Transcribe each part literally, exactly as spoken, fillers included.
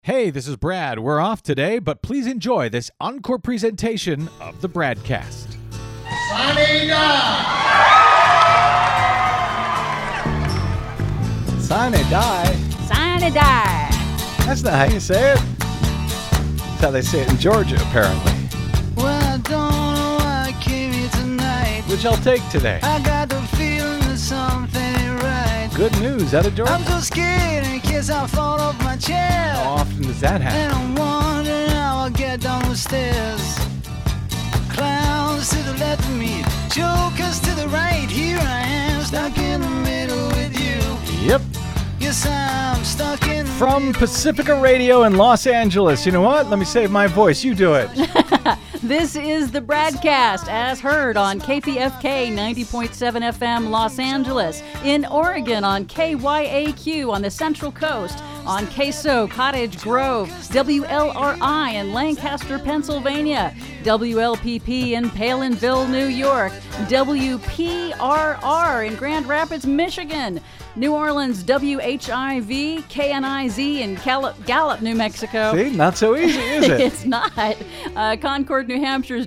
Hey, this is Brad. We're off today, but please enjoy this encore presentation of the Bradcast. Sunny die! Sunny die? Sunny die! That's not how you say it. That's how they say it in Georgia, apparently. Well, I don't know why I came here tonight. Which I'll take today. I got the feeling that something ain't right. Good news out of Georgia. I'm so scared in case I fall off my chair. How often does that happen? And I'm wondering how I'll get down the stairs. Clowns to the left of me, jokers to the right. Here I am, stuck in the middle with you. Yep. Yes, I'm stuck in the From middle. Pacifica Radio in Los Angeles. You know what? Let me save my voice. You do it. This is the Bradcast, as heard on K P F K ninety point seven F M Los Angeles, in Oregon on K Y A Q on the Central Coast, on K S O Cottage Grove, W L R I in Lancaster, Pennsylvania, W L P P in Palinville, New York, W P R R in Grand Rapids, Michigan, New Orleans, W H I V, K N I Z in Gallup, Gallup, New Mexico. See? Not so easy, is it? It's not. Uh, Concord, New Hampshire's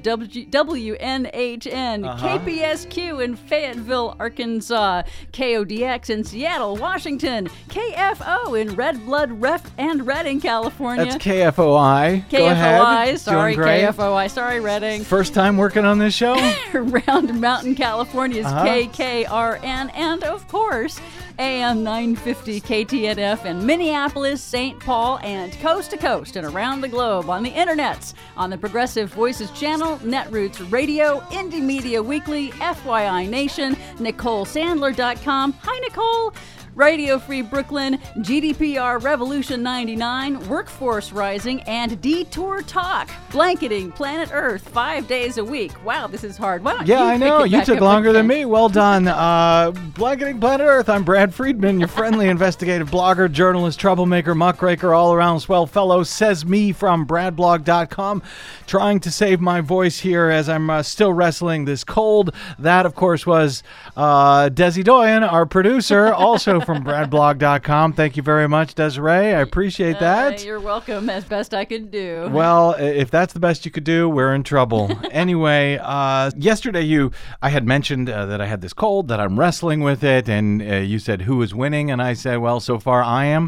W N H N, Uh-huh. K P S Q in Fayetteville, Arkansas, K O D X in Seattle, Washington, K F O in Red Blood Ref and Redding, California. That's K F O I. Go K F O I, ahead. sorry, Doing great. K F O I, sorry, Redding. First time working on this show? Round Mountain, California's Uh-huh. K K R N, and of course, A M nine fifty K T N F in Minneapolis, Saint Paul, and coast to coast and around the globe on the internets, on the Progressive Voices channel, Netroots Radio, Indie Media Weekly, F Y I Nation, Nicole Sandler dot com. Hi, Nicole. Radio Free Brooklyn, G D P R Revolution ninety-nine, Workforce Rising, and Detour Talk, blanketing planet Earth five days a week. Wow, this is hard. Why don't Yeah, you I pick know. it You back took up longer than again? me. Well done. Uh, Blanketing Planet Earth. I'm Brad Friedman, your friendly investigative blogger, journalist, troublemaker, muckraker, all-around swell fellow, says me from brad blog dot com, trying to save my voice here as I'm uh, still wrestling this cold. That, of course, was uh, Desi Doyen, our producer, also from brad blog dot com. Thank you very much, Desiree. I appreciate that. Uh, you're welcome, as best I could do. Well, if that's the best you could do, we're in trouble. Anyway, uh, yesterday you, I had mentioned uh, that I had this cold, that I'm wrestling with it, and uh, you said, who is winning? And I said, well, so far I am.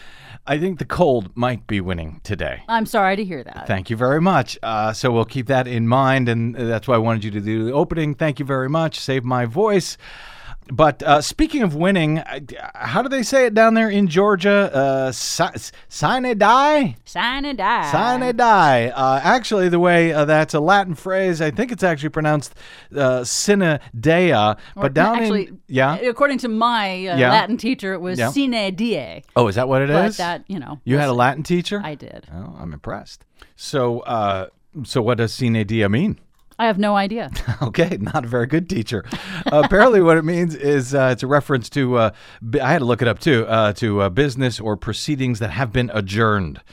I think the cold might be winning today. I'm sorry to hear that. Thank you very much. Uh, so we'll keep that in mind, and that's why I wanted you to do the opening. Thank you very much. Save my voice. But uh, speaking of winning, I- how do they say it down there in Georgia? Uh, si- sine die? Sign and die. Sine die. Uh, actually, the way uh, that's a Latin phrase, I think it's actually pronounced uh, sine dea. Or But down actually, in yeah. according to my uh, Yeah. Latin teacher, it was Yeah. sine die. Oh, is that what it is? But that, you know. You had a listen, Latin teacher? I did. Oh, I'm impressed. So, uh, so what does sine die mean? I have no idea. Okay, not a very good teacher. Uh, apparently, what it means is uh, it's a reference to. Uh, bi- I had to look it up too. Uh, to uh, business or proceedings that have been adjourned.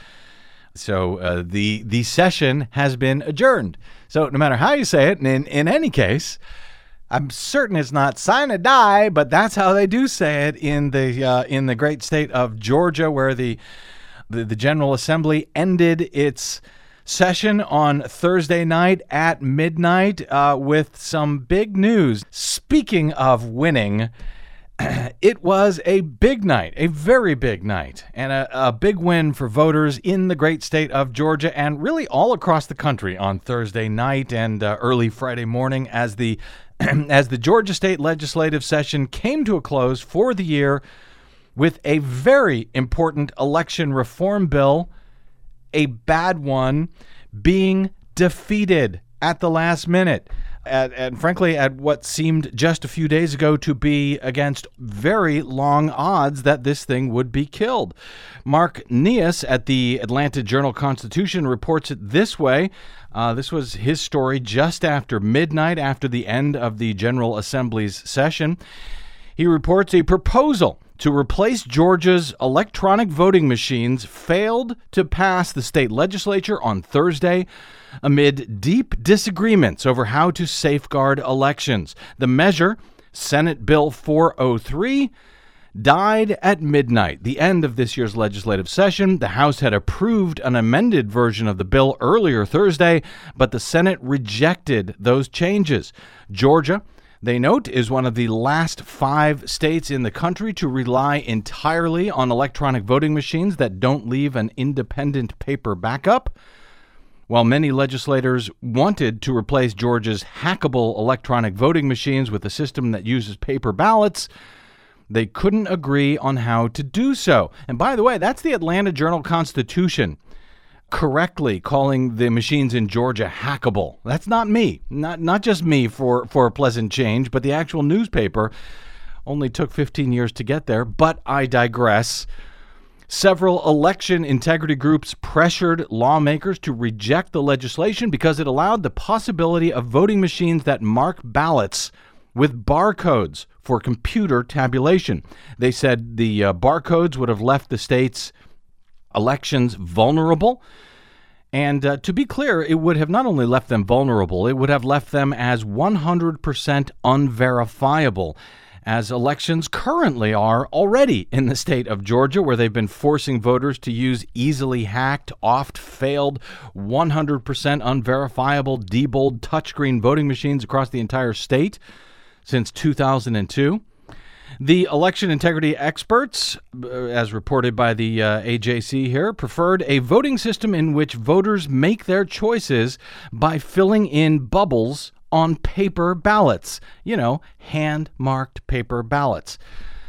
So uh, the the session has been adjourned. So no matter how you say it, and in in any case, I'm certain it's not sine die, but that's how they do say it in the uh, in the great state of Georgia, where the the, the General Assembly ended its session on Thursday night at midnight uh, with some big news. Speaking of winning, it was a big night, a very big night, and a, a big win for voters in the great state of Georgia and really all across the country on Thursday night and uh, early Friday morning as the as the Georgia State legislative session came to a close for the year with a very important election reform bill, a bad one, being defeated at the last minute. At, and frankly, at what seemed just a few days ago to be against very long odds that this thing would be killed. Mark Nias at the Atlanta Journal-Constitution reports it this way. Uh, this was his story just after midnight, after the end of the General Assembly's session. He reports a proposal to replace Georgia's electronic voting machines failed to pass the state legislature on Thursday amid deep disagreements over how to safeguard elections. The measure, Senate Bill four oh three, died at midnight, the end of this year's legislative session. The House had approved an amended version of the bill earlier Thursday, but the Senate rejected those changes. Georgia, they note, is one of the last five states in the country to rely entirely on electronic voting machines that don't leave an independent paper backup. While many legislators wanted to replace Georgia's hackable electronic voting machines with a system that uses paper ballots, they couldn't agree on how to do so. And by the way, that's the Atlanta Journal-Constitution correctly calling the machines in Georgia hackable. That's not me, not not just me for, for a pleasant change, but the actual newspaper. Only took fifteen years to get there, but I digress. Several election integrity groups pressured lawmakers to reject the legislation because it allowed the possibility of voting machines that mark ballots with barcodes for computer tabulation. They said the uh, barcodes would have left the state's elections vulnerable. And uh, to be clear, it would have not only left them vulnerable, it would have left them as one hundred percent unverifiable, as elections currently are already in the state of Georgia, where they've been forcing voters to use easily hacked, oft-failed, one hundred percent unverifiable, debold touchscreen voting machines across the entire state since two thousand two. The election integrity experts, as reported by the uh, A J C here, preferred a voting system in which voters make their choices by filling in bubbles on paper ballots, you know, hand-marked paper ballots,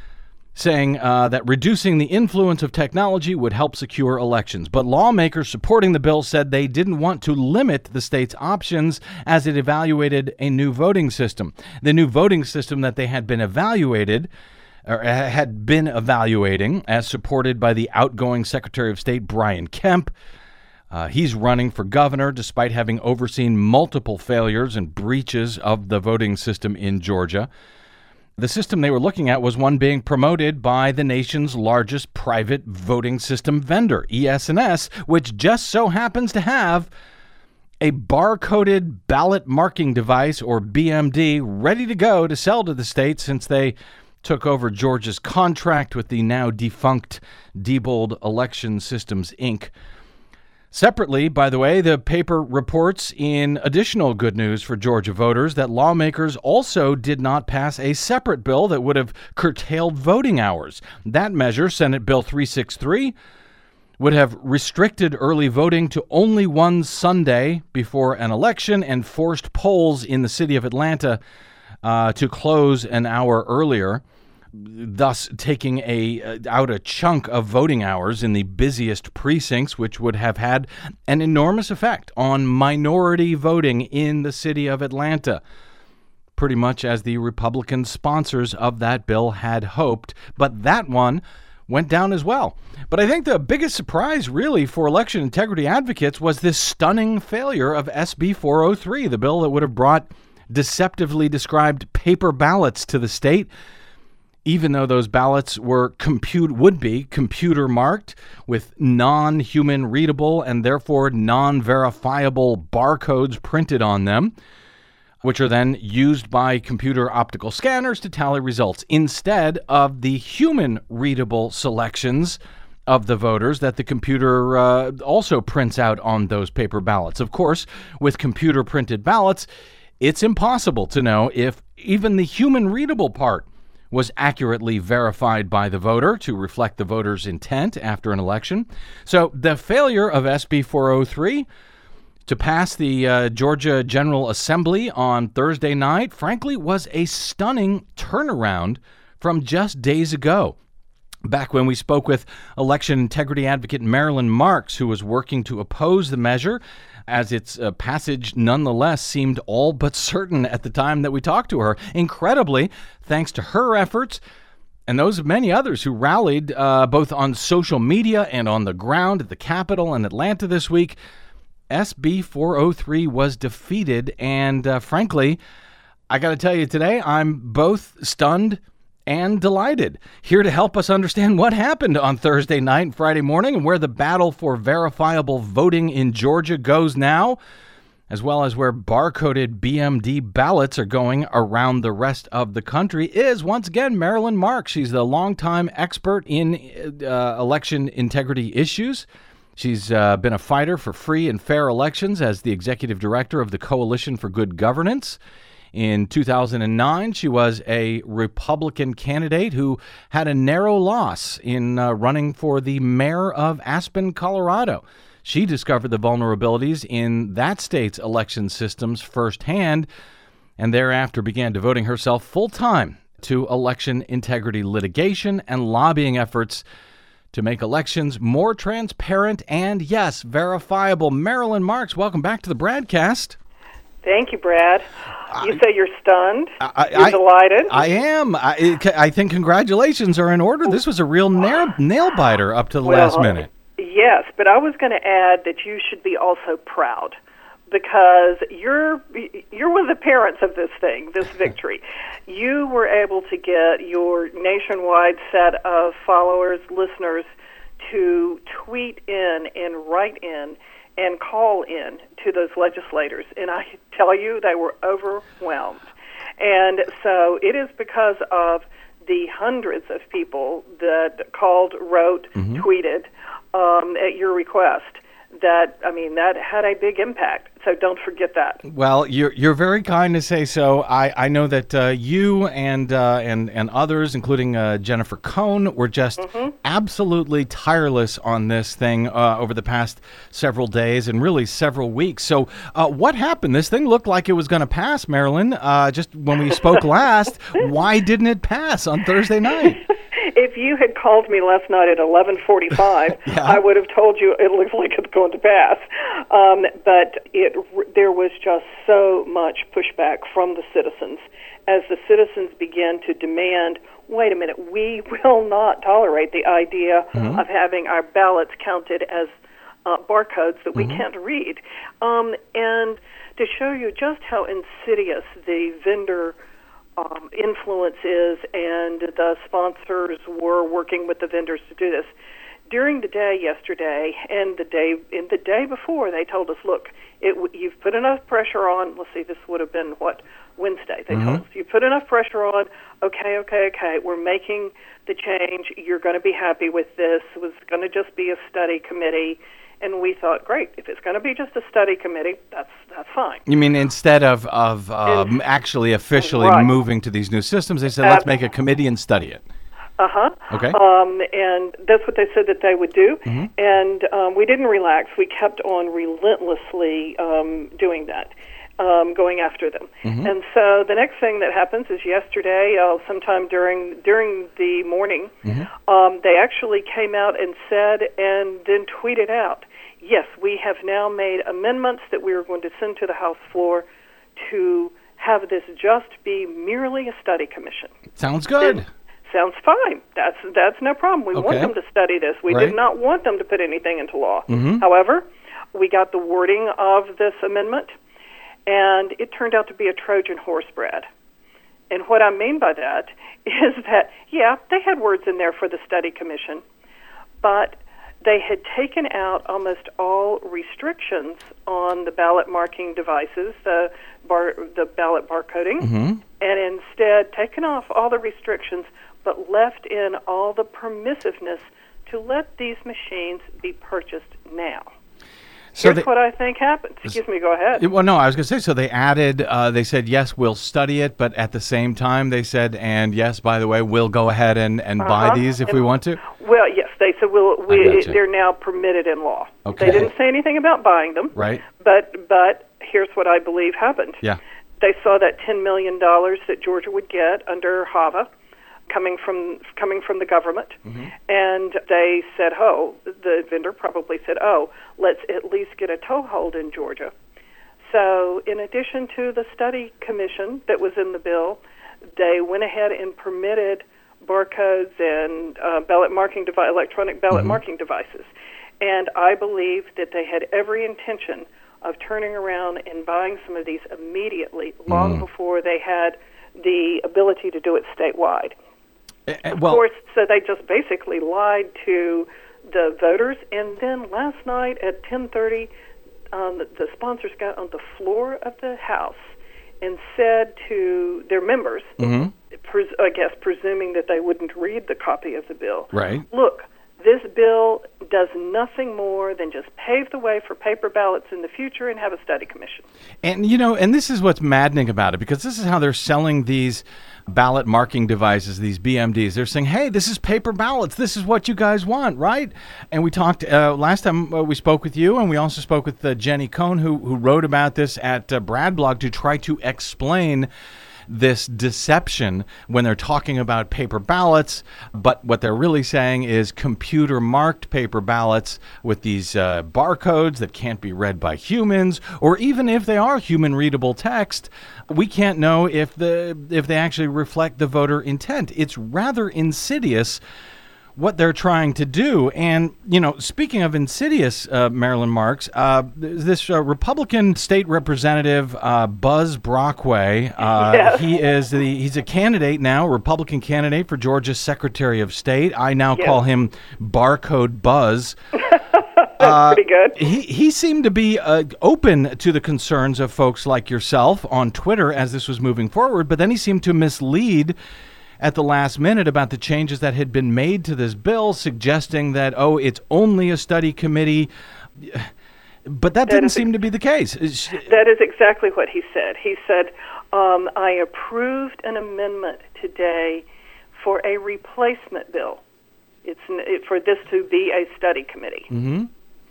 saying uh, that reducing the influence of technology would help secure elections. But lawmakers supporting the bill said they didn't want to limit the state's options as it evaluated a new voting system. The new voting system that they had been evaluated or had been evaluating, as supported by the outgoing Secretary of State Brian Kemp. Uh, he's running for governor despite having overseen multiple failures and breaches of the voting system in Georgia. The system they were looking at was one being promoted by the nation's largest private voting system vendor, E S N S, which just so happens to have a bar-coded ballot marking device, or B M D, ready to go to sell to the state since they took over Georgia's contract with the now defunct Diebold Election Systems, Incorporated. Separately, by the way, the paper reports in additional good news for Georgia voters that lawmakers also did not pass a separate bill that would have curtailed voting hours. That measure, Senate Bill three sixty-three, would have restricted early voting to only one Sunday before an election and forced polls in the city of Atlanta uh, to close an hour earlier, thus taking a uh, out a chunk of voting hours in the busiest precincts, which would have had an enormous effect on minority voting in the city of Atlanta, pretty much as the Republican sponsors of that bill had hoped. But that one went down as well. But I think the biggest surprise, really, for election integrity advocates was this stunning failure of S B four oh three, the bill that would have brought deceptively described paper ballots to the state, even though those ballots were compute would be computer marked with non-human readable and therefore non-verifiable barcodes printed on them, which are then used by computer optical scanners to tally results instead of the human readable selections of the voters that the computer uh, also prints out on those paper ballots. Of course, with computer printed ballots, it's impossible to know if even the human readable part was accurately verified by the voter to reflect the voter's intent after an election. So the failure of S B four oh three to pass the uh, Georgia General Assembly on Thursday night, frankly, was a stunning turnaround from just days ago. Back when we spoke with election integrity advocate Marilyn Marks, who was working to oppose the measure, as its uh, passage nonetheless seemed all but certain at the time that we talked to her. Incredibly, thanks to her efforts and those of many others who rallied uh, both on social media and on the ground at the Capitol in Atlanta this week, S B four oh three was defeated. And uh, frankly, I got to tell you today, I'm both stunned and delighted. Here to help us understand what happened on Thursday night and Friday morning and where the battle for verifiable voting in Georgia goes now, as well as where barcoded B M D ballots are going around the rest of the country, is once again Marilyn Marks. She's the longtime expert in uh, election integrity issues. She's uh, been a fighter for free and fair elections as the executive director of the Coalition for Good Governance. In two thousand nine, she was a Republican candidate who had a narrow loss in uh, running for the mayor of Aspen, Colorado. She discovered the vulnerabilities in that state's election systems firsthand and thereafter began devoting herself full-time to election integrity litigation and lobbying efforts to make elections more transparent and, yes, verifiable. Marilyn Marks, welcome back to the Bradcast. Thank you, Brad. You I, say you're stunned. I, you're I, delighted. I am. I, I think congratulations are in order. This was a real nail, nail biter up to the well, last minute. Yes, but I was going to add that you should be also proud because you're you're one of the parents of this thing, this victory. You were able to get your nationwide set of followers, listeners, to tweet in and write in and call in to those legislators. And I tell you, they were overwhelmed. And so it is because of the hundreds of people that called, wrote, mm-hmm. tweeted um, at your request that, I mean, that had a big impact. So don't forget that. Well, you're you're very kind to say so. I, I know that uh, you and uh, and and others, including uh, Jennifer Cohn, were just mm-hmm. absolutely tireless on this thing uh, over the past several days and really several weeks. So uh, what happened? This thing looked like it was going to pass, Marilyn. Uh, just when we spoke last, why didn't it pass on Thursday night? If you had called me last night at eleven forty-five, yeah. I would have told you it looks like it's going to pass. Um, but it, there was just so much pushback from the citizens as the citizens began to demand, wait a minute, we will not tolerate the idea mm-hmm. of having our ballots counted as uh, barcodes that we mm-hmm. can't read. Um, and to show you just how insidious the vendor Um, influence is, and the sponsors were working with the vendors to do this. During the day yesterday and the day in the day before, they told us, look, it, you've put enough pressure on. Let's see, this would have been, what, Wednesday. They mm-hmm. told us, you put enough pressure on. Okay, okay, okay, we're making the change. You're going to be happy with this. It was going to just be a study committee. And we thought, great, if it's going to be just a study committee, that's that's fine. You mean instead of, of um, actually officially right. moving to these new systems, they said, let's make a committee and study it. Uh-huh. Okay. Um, and that's what they said that they would do. Mm-hmm. And um, we didn't relax. We kept on relentlessly um, doing that, um, going after them. Mm-hmm. And so the next thing that happens is yesterday, uh, sometime during during the morning, mm-hmm. um, they actually came out and said and then tweeted out, yes, we have now made amendments that we are going to send to the House floor to have this just be merely a study commission. Sounds good. It sounds fine. That's that's no problem. We okay. want them to study this. We right. did not want them to put anything into law. Mm-hmm. However, we got the wording of this amendment, and it turned out to be a Trojan horse, Brad. And what I mean by that is that, yeah, they had words in there for the study commission, but they had taken out almost all restrictions on the ballot marking devices, the bar, the ballot barcoding, mm-hmm. and instead taken off all the restrictions, but left in all the permissiveness to let these machines be purchased now. So Here's they, what I think happened. Excuse me, go ahead. Well, no, I was going to say, so they added, uh, they said, yes, we'll study it, but at the same time they said, and yes, by the way, we'll go ahead and, and uh-huh. buy these if and, we want to? Well, yes, they said we'll, we, they're now permitted in law. Okay. They didn't say anything about buying them. Right. But, but here's what I believe happened. Yeah. They saw that ten million dollars that Georgia would get under HAVA coming from coming from the government, mm-hmm. and they said, oh, the vendor probably said, oh, let's at least get a toehold in Georgia. So in addition to the study commission that was in the bill, they went ahead and permitted barcodes and uh, ballot marking devi- electronic ballot mm-hmm. marking devices. And I believe that they had every intention of turning around and buying some of these immediately, long mm. before they had the ability to do it statewide. Uh, of well, course, so they just basically lied to the voters. And then last night at ten thirty, um, the, the sponsors got on the floor of the House and said to their members, Mm-hmm. pres- I guess presuming that they wouldn't read the copy of the bill, Right. look, this bill does nothing more than just pave the way for paper ballots in the future and have a study commission. And, you know, and this is what's maddening about it, because this is how they're selling these ballot marking devices, these B M Ds. They're saying, hey, this is paper ballots. This is what you guys want, right? And we talked uh, last time uh, we spoke with you, and we also spoke with uh, Jenny Cohn, who, who wrote about this at uh, Bradblog to try to explain this deception when they're talking about paper ballots, but what they're really saying is computer marked paper ballots with these uh, barcodes that can't be read by humans, or even if they are human readable text, we can't know if the if they actually reflect the voter intent. It's rather insidious what they're trying to do. And, you know, speaking of insidious, uh, Marilyn Marks, uh, this uh, Republican state representative, uh, Buzz Brockway, uh, Yes. he is the, he's a candidate now, a Republican candidate for Georgia's Secretary of State. I now Yes. call him Barcode Buzz. That's pretty good. He he seemed to be uh, open to the concerns of folks like yourself on Twitter as this was moving forward, but then he seemed to mislead at the last minute about the changes that had been made to this bill, suggesting that, oh, it's only a study committee. But that, that didn't seem ex- to be the case. That is exactly what he said. He said, um, I approved an amendment today for a replacement bill. It's it, for this to be a study committee. Mm-hmm.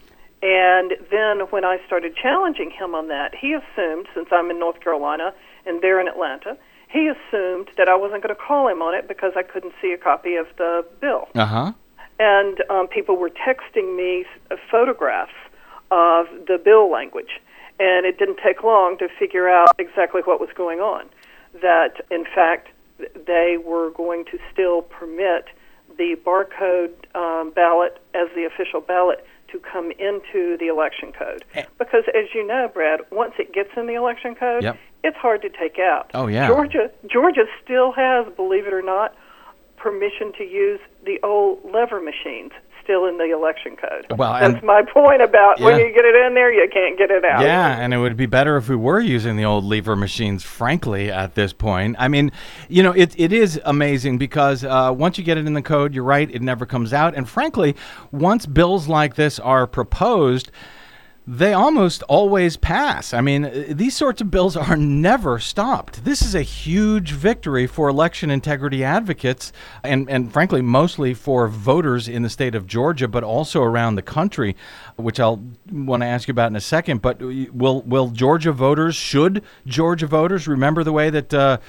And then when I started challenging him on that, he assumed, since I'm in North Carolina and they're in Atlanta, he assumed that I wasn't going to call him on it because I couldn't see a copy of the bill. Uh-huh. And um, people were texting me uh, photographs of the bill language. And it didn't take long to figure out exactly what was going on. That, in fact, they were going to still permit the barcode um, ballot as the official ballot to come into the election code. Because, as you know, Brad, once it gets in the election code, yep. it's hard to take out. Oh, yeah. Georgia, Georgia still has, believe it or not, permission to use the old lever machines still in the election code. Well, That's and, my point about yeah. when you get it in there, you can't get it out. Yeah, and it would be better if we were using the old lever machines, frankly, at this point. I mean, you know, it it is amazing because uh, once you get it in the code, you're right, it never comes out. And frankly, once bills like this are proposed, they almost always pass. I mean, these sorts of bills are never stopped. This is a huge victory for election integrity advocates and, and frankly, mostly for voters in the state of Georgia, but also around the country, which I'll want to ask you about in a second. But will will Georgia voters, should Georgia voters remember the way that uh,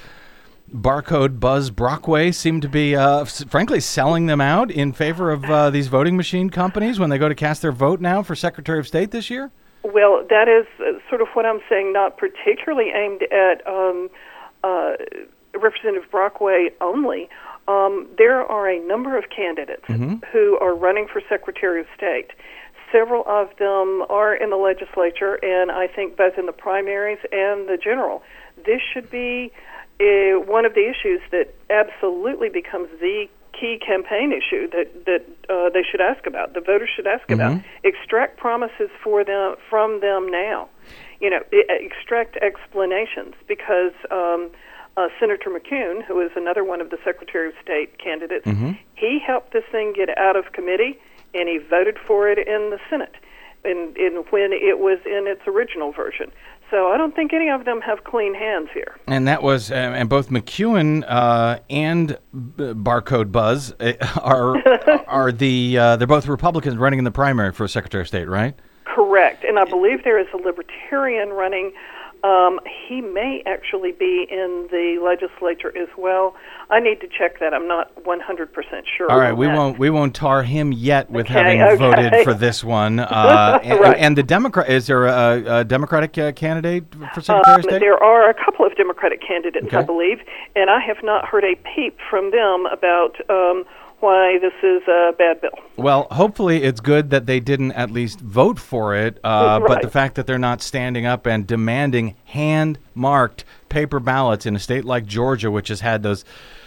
Barcode Buzz Brockway seemed to be, uh, frankly, selling them out in favor of uh, these voting machine companies when they go to cast their vote now for Secretary of State this year? Well, that is uh, sort of what I'm saying, not particularly aimed at um, uh, Representative Brockway only. Um, there are a number of candidates mm-hmm. who are running for Secretary of State. Several of them are in the legislature, and I think both in the primaries and the general. This should be Uh, one of the issues that absolutely becomes the key campaign issue that that uh, they should ask about. The voters should ask mm-hmm. about. Extract promises for them from them now. You know, I- extract explanations because um, uh, Senator McCune, who is another one of the Secretary of State candidates, mm-hmm. he helped this thing get out of committee and he voted for it in the Senate, in, in when it was in its original version. So I don't think any of them have clean hands here. And that was, uh, and both McEwen uh, and B- Barcode Buzz uh, are are the uh, they're both Republicans running in the primary for Secretary of State, right? Correct, and I believe there is a Libertarian running. Um, he may actually be in the legislature as well. I need to check that. I'm not one hundred percent sure. All right, we that. won't we won't tar him yet with Okay, having okay. voted for this one. Uh, and, Right. and the Democrat, is there a, a Democratic uh, candidate for Secretary Um, of State? there are a couple of Democratic candidates, Okay. I believe, and I have not heard a peep from them about um, why this is a bad bill. Well, hopefully it's good that they didn't at least vote for it, uh, but Right. the fact that they're not standing up and demanding hand-marked paper ballots in a state like Georgia, which has had those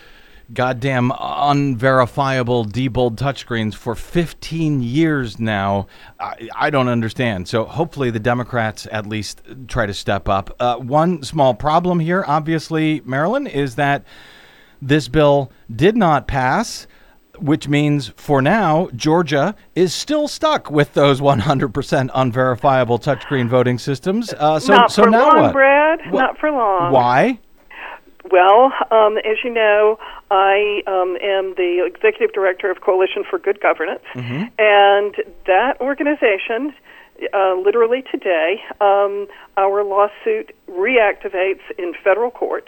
goddamn unverifiable debold touchscreens for fifteen years now. I, I don't understand. So hopefully the Democrats at least try to step up. Uh, one small problem here, obviously, Marilyn, is that this bill did not pass, which means for now, Georgia is still stuck with those one hundred percent unverifiable touchscreen voting systems. Uh, so, Not so for now long, what? Brad. Wha- Not for long. Why? Well, um, as you know, I um, am the executive director of Coalition for Good Governance, Mm-hmm. and that organization, uh, literally today, um, our lawsuit reactivates in federal court,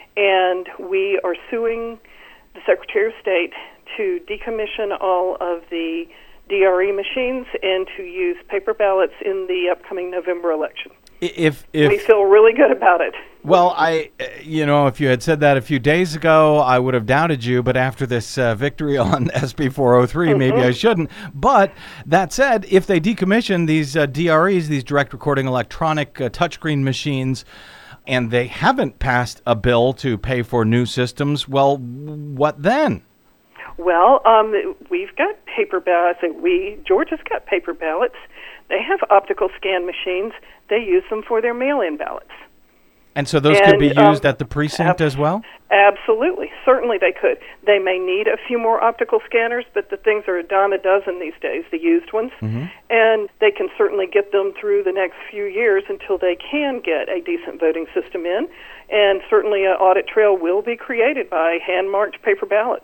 and we are suing the Secretary of State to decommission all of the D R E machines and to use paper ballots in the upcoming November election. If if We feel really good about it. Well, I, uh, you know, if you had said that a few days ago, I would have doubted you. But after this uh, victory on S B four oh three, maybe I shouldn't. But that said, if they decommission these uh, D R Es, these direct recording electronic uh, touchscreen machines, and they haven't passed a bill to pay for new systems, well, what then? Well, um, we've got paper ballots. We Georgia's got paper ballots. They have optical scan machines. They use them for their mail-in ballots. And so those And, could be used um, at the precinct ab- as well? Absolutely. Certainly they could. They may need a few more optical scanners, but the things are a dime a dozen these days, the used ones. Mm-hmm. And they can certainly get them through the next few years until they can get a decent voting system in. And certainly an audit trail will be created by hand-marked paper ballots.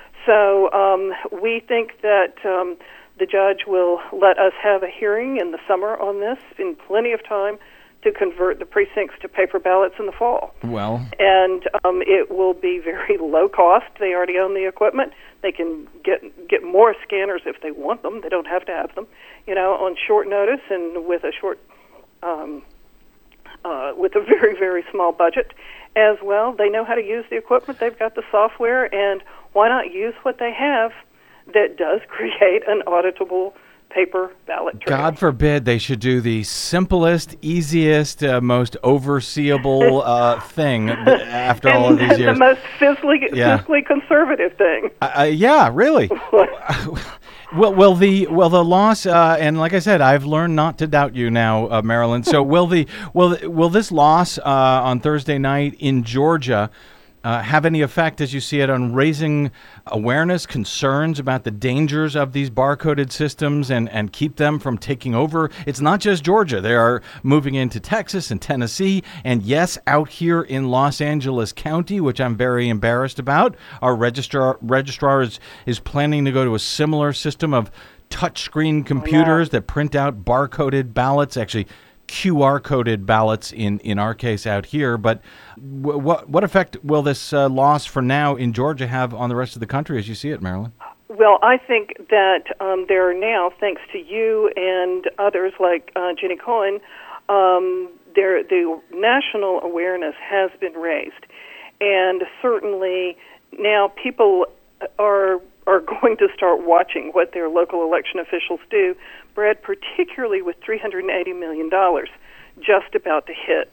So um, we think that um, the judge will let us have a hearing in the summer on this in plenty of time to convert the precincts to paper ballots in the fall. Well, And um, it will be very low cost. They already own the equipment. They can get get more scanners if they want them. They don't have to have them, you know, on short notice and with a short, um, uh, with a very, very small budget as well. They know how to use the equipment. They've got the software, and why not use what they have that does create an auditable paper ballot trail? God forbid they should do the simplest, easiest, uh, most overseeable uh, thing th- after all of these and years. the most fiscally, Yeah. fiscally conservative thing. Uh, uh, yeah, really. Well, will the will the loss uh, and like I said, I've learned not to doubt you now, uh, Marilyn. So will the will will this loss uh, on Thursday night in Georgia uh, have any effect, as you see it, on raising awareness, concerns about the dangers of these barcoded systems and, and keep them from taking over? It's not just Georgia. They are moving into Texas and Tennessee. And yes, out here in Los Angeles County, which I'm very embarrassed about, our registrar, registrar is, is planning to go to a similar system of touchscreen computers that print out barcoded ballots, actually Q R-coded ballots in, in our case out here. But w- what what effect will this uh, loss for now in Georgia have on the rest of the country as you see it, Marilyn? Well, I think that um, there are now, thanks to you and others like uh, Jenny Cohen, um, there the national awareness has been raised, and certainly now people are are going to start watching what their local election officials do, Brad, particularly with three hundred eighty million dollars just about to hit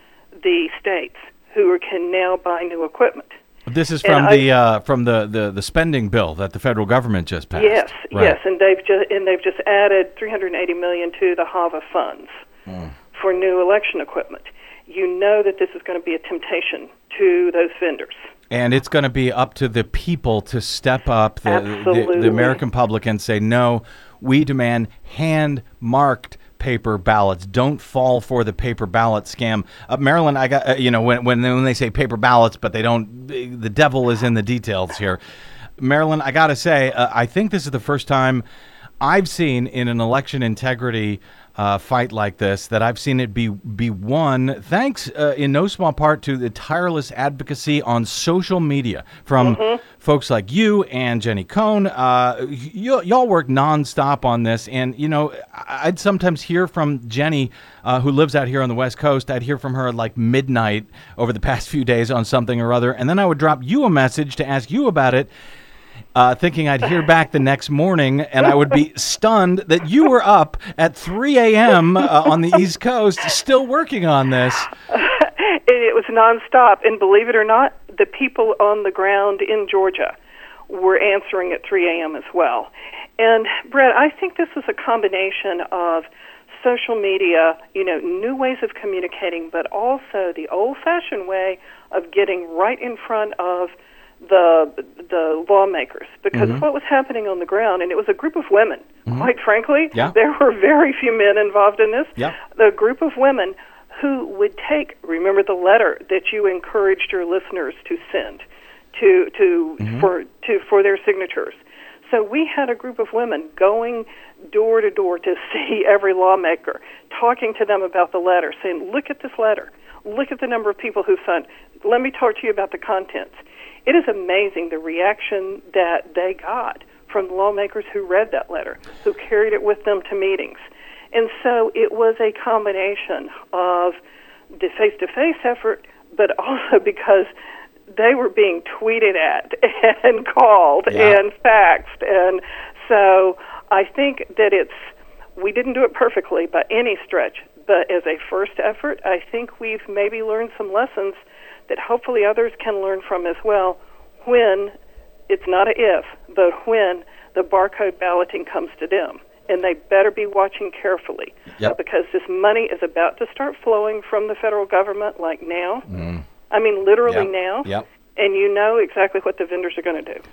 the states who can now buy new equipment. This is And from I- the uh, from the, the, the spending bill that the federal government just passed. Yes, Right. yes, and they've just and they've just added three hundred eighty million dollars to the HAVA funds for new election equipment. You know that this is going to be a temptation to those vendors. And it's going to be up to the people to step up, the, the, Absolutely. the American public, and say, no, we demand hand-marked paper ballots. Don't fall for the paper ballot scam. Uh, Marilyn, I got, uh, you know, when, when when they say paper ballots, but they don't, the devil is in the details here. Marilyn, I got to say, uh, I think this is the first time I've seen in an election integrity uh, fight like this that I've seen it be be won thanks uh, in no small part to the tireless advocacy on social media from Mm-hmm. folks like you and Jenny Cohn. Uh, y- y'all work nonstop on this, and you know I- I'd sometimes hear from Jenny, uh, who lives out here on the West Coast. I'd hear from her at like midnight over the past few days on something or other, and then I would drop you a message to ask you about it. Uh, thinking I'd hear back the next morning, and I would be stunned that you were up at three a.m. Uh, on the East Coast still working on this. It was nonstop, and believe it or not, the people on the ground in Georgia were answering at three a.m. as well. And, Brett, I think this is a combination of social media, you know, new ways of communicating, but also the old-fashioned way of getting right in front of the the lawmakers. Because mm-hmm. what was happening on the ground, and it was a group of women, mm-hmm. quite frankly, yeah. there were very few men involved in this. Yeah. The group of women who would take, remember the letter that you encouraged your listeners to send to to mm-hmm. for to for their signatures. So we had a group of women going door to door to see every lawmaker, talking to them about the letter, saying, look at this letter. Look at the number of people who signed. Let me talk to you about the contents. It is amazing the reaction that they got from the lawmakers who read that letter, who carried it with them to meetings. And so it was a combination of the face-to-face effort, but also because they were being tweeted at and called yeah. and faxed. And so I think that it's, we didn't do it perfectly by any stretch, but as a first effort, I think we've maybe learned some lessons that hopefully others can learn from as well when, it's not a if, but when the barcode balloting comes to them. And they better be watching carefully yep. uh, because this money is about to start flowing from the federal government like now. Mm. I mean, literally yep. now. Yep. And you know exactly what the vendors are going to do.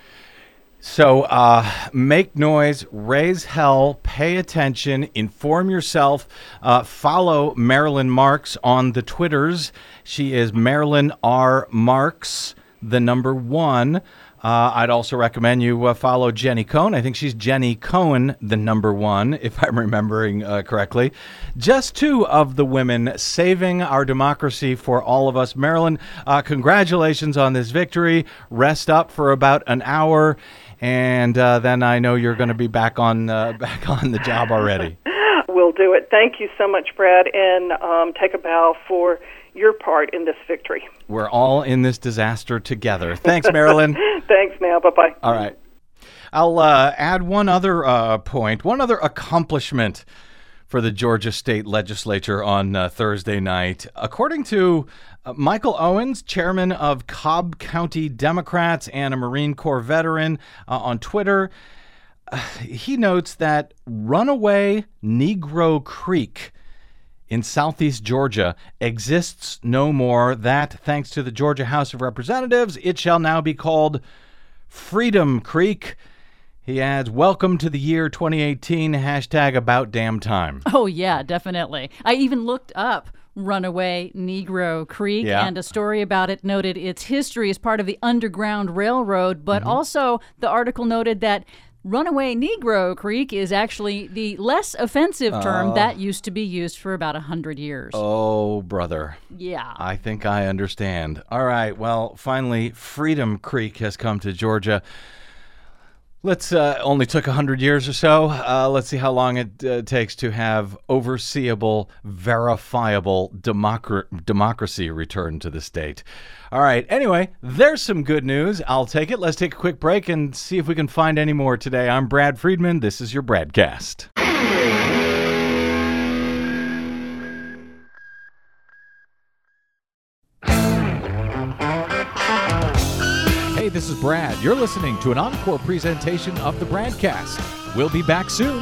So uh, make noise, raise hell, pay attention, inform yourself. Uh, follow Marilyn Marks on the Twitters. She is Marilyn R. Marks, the number one. Uh, I'd also recommend you uh, follow Jenny Cohn. I think she's Jenny Cohen, the number one, if I'm remembering uh, correctly. Just two of the women saving our democracy for all of us. Marilyn, uh, congratulations on this victory. Rest up for about an hour, and uh, then I know you're going to be back on uh, back on the job already. We'll do it. Thank you so much, Brad, and um, take a bow for your part in this victory. We're all in this disaster together. Thanks, Marilyn. Thanks now. Bye-bye. All right. I'll uh, add one other uh, point, one other accomplishment for the Georgia State Legislature on uh, Thursday night. According to uh, Michael Owens, chairman of Cobb County Democrats and a Marine Corps veteran uh, on Twitter, uh, he notes that Runaway Negro Creek in southeast Georgia exists no more. That, thanks to the Georgia House of Representatives, it shall now be called Freedom Creek. He adds, welcome to the year twenty eighteen, hashtag about damn time. Oh, yeah, definitely. I even looked up Runaway Negro Creek, yeah. and a story about it noted its history as part of the Underground Railroad, but mm-hmm. also the article noted that Runaway Negro Creek is actually the less offensive term uh, that used to be used for about one hundred years. Oh, brother. Yeah. I think I understand. All right. Well, finally, Freedom Creek has come to Georgia. Let's uh, only took one hundred years or so. Uh, let's see how long it uh, takes to have overseeable, verifiable democr- democracy return to the state. All right. Anyway, there's some good news. I'll take it. Let's take a quick break and see if we can find any more today. I'm Brad Friedman. This is your Bradcast. Hey, this is Brad. You're listening to an encore presentation of the Bradcast. We'll be back soon.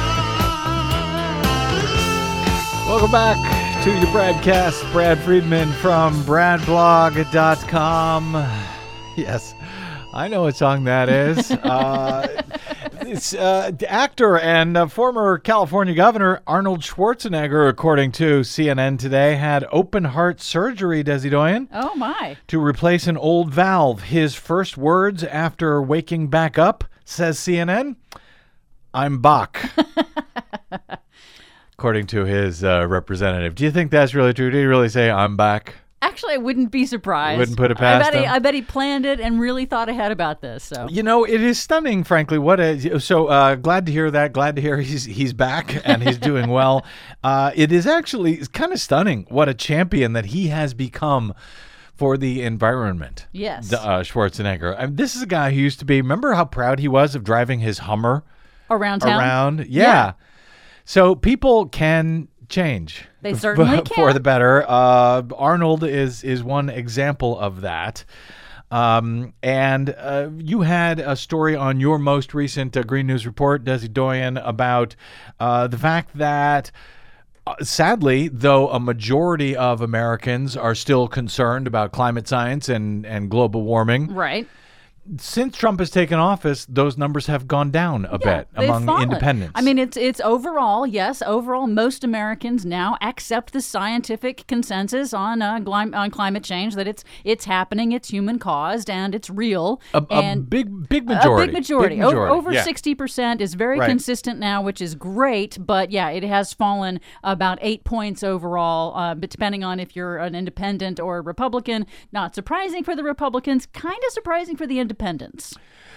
Welcome back to your Bradcast. Brad Friedman from brad blog dot com. Yes, I know what song that is. uh, it's uh, actor and uh, former California Governor Arnold Schwarzenegger, according to C N N today, had open heart surgery, Desi Doyen. Oh, my. To replace an old valve. His first words after waking back up, says C N N, I'm Bach. According to his uh, representative. Do you think that's really true? Did he really say, I'm back? Actually, I wouldn't be surprised. Wouldn't put it past I bet, he, him? I bet he planned it and really thought ahead about this. So You know, it is stunning, frankly. What a, So uh, glad to hear that. Glad to hear he's he's back and he's doing well. Uh, it is actually kind of stunning what a champion that he has become for the environment. Yes. Uh, Schwarzenegger. I mean, this is a guy who used to be, remember how proud he was of driving his Hummer? Around town? Around, yeah. Yeah. So people can change. They certainly f- can. For the better. Uh, Arnold is is one example of that. Um, and uh, you had a story on your most recent uh, Green News Report, Desi Doyen, about uh, the fact that uh, sadly, though a majority of Americans are still concerned about climate science and, and global warming, Right. since Trump has taken office, those numbers have gone down a Yeah, bit they've among fallen. independents. I mean, it's it's overall, yes, overall, most Americans now accept the scientific consensus on uh, glim- on climate change, that it's it's happening, it's human caused, and it's real. a, a and big, big majority. A big majority. Big O- majority. Over yeah. sixty percent is very Right. consistent now, which is great. But yeah, it has fallen about eight points overall, uh, but depending on if you're an independent or a Republican. Not surprising for the Republicans, kind of surprising for the independents.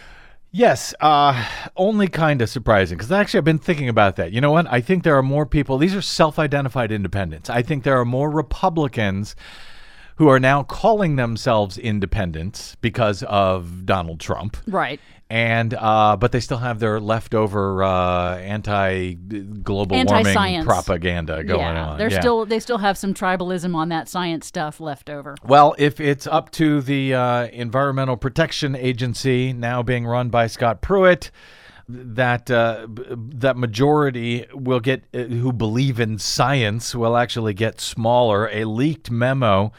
Yes, uh, only kind of surprising, because actually I've been thinking about that. You know what? I think there are more people, these are self-identified independents. I think there are more Republicans who are now calling themselves independents because of Donald Trump. Right. And uh, but they still have their leftover uh, anti-global warming Anti-science. propaganda going yeah, on. They're Yeah. still they still have some tribalism on that science stuff left over. Well, if it's up to the uh, Environmental Protection Agency, now being run by Scott Pruitt, that uh, b- that majority will get uh, who believe in science will actually get smaller. A leaked memo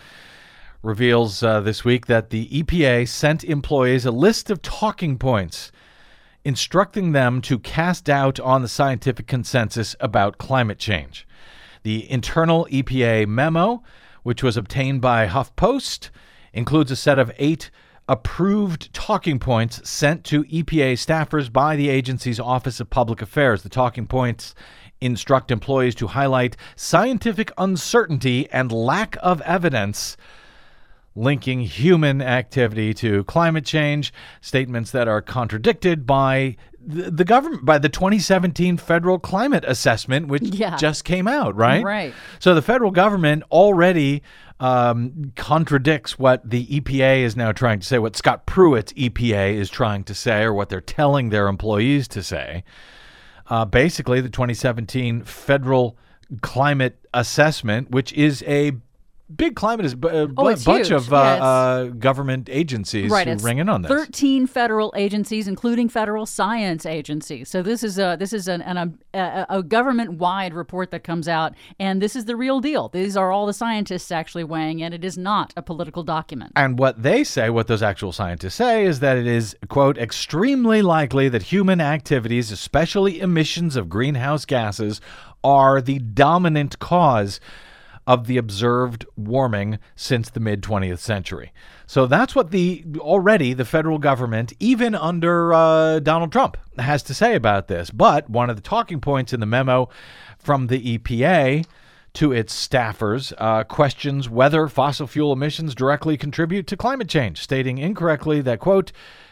reveals uh, this week that the E P A sent employees a list of talking points instructing them to cast doubt on the scientific consensus about climate change. The internal E P A memo, which was obtained by HuffPost, includes a set of eight approved talking points sent to E P A staffers by the agency's Office of Public Affairs. The talking points instruct employees to highlight scientific uncertainty and lack of evidence linking human activity to climate change, statements that are contradicted by the, the government, by the twenty seventeen federal climate assessment, which Yeah. just came out, right? Right. So the federal government already um, contradicts what the E P A is now trying to say, what Scott Pruitt's E P A is trying to say, or what they're telling their employees to say. Uh, basically, the twenty seventeen federal climate assessment, which is a big climate is a bu- Oh, it's bunch huge. of uh, Yeah, it's- uh, government agencies Right, who it's ring in on this. thirteen federal agencies, including federal science agencies. So this is a this is an, an, a, a government-wide report that comes out, and this is the real deal. These are all the scientists actually weighing in. It is not a political document. And what they say, what those actual scientists say, is that it is, quote, extremely likely that human activities, especially emissions of greenhouse gases, are the dominant cause of the observed warming since the mid twentieth century. So that's what the already the federal government, even under uh, Donald Trump, has to say about this. But one of the talking points in the memo from the E P A to its staffers uh, questions whether fossil fuel emissions directly contribute to climate change, stating incorrectly that, quote,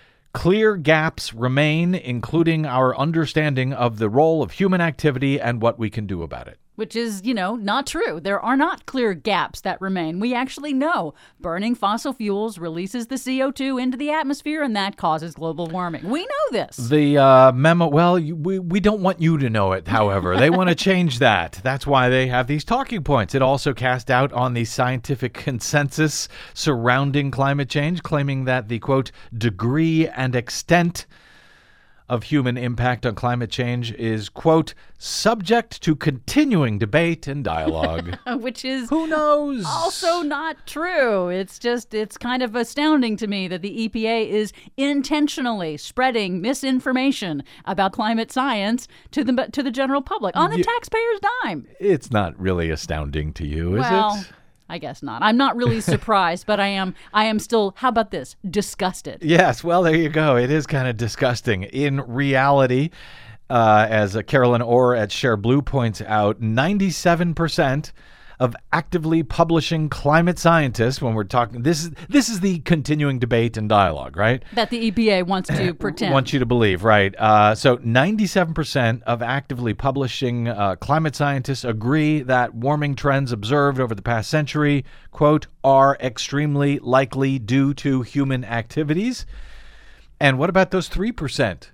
clear gaps remain, including our understanding of the role of human activity and what we can do about it. Which is, you know, not true. There are not clear gaps that remain. We actually know burning fossil fuels releases the C O two into the atmosphere, and that causes global warming. We know this. The uh, memo, well, you, we, we don't want you to know it, however. They want to change that. That's why they have these talking points. It also cast doubt on the scientific consensus surrounding climate change, claiming that the, quote, degree and extent of human impact on climate change is, quote, subject to continuing debate and dialogue. Which is Who knows? also not true. It's just, it's kind of astounding to me that the E P A is intentionally spreading misinformation about climate science to the to the general public on the Yeah. taxpayer's dime. It's not really astounding to you, is Well, it? I guess not. I'm not really surprised, but I am I am still, how about this, disgusted. Yes, well, there you go. It is kind of disgusting. In reality, uh, as uh, Carolyn Orr at Share Blue points out, ninety-seven percent of actively publishing climate scientists, when we're talking, this is this is the continuing debate and dialogue, right? That the E P A wants to pretend. Want you to believe, right? Uh, so ninety-seven percent of actively publishing uh, climate scientists agree that warming trends observed over the past century, quote, are extremely likely due to human activities. And what about those three percent?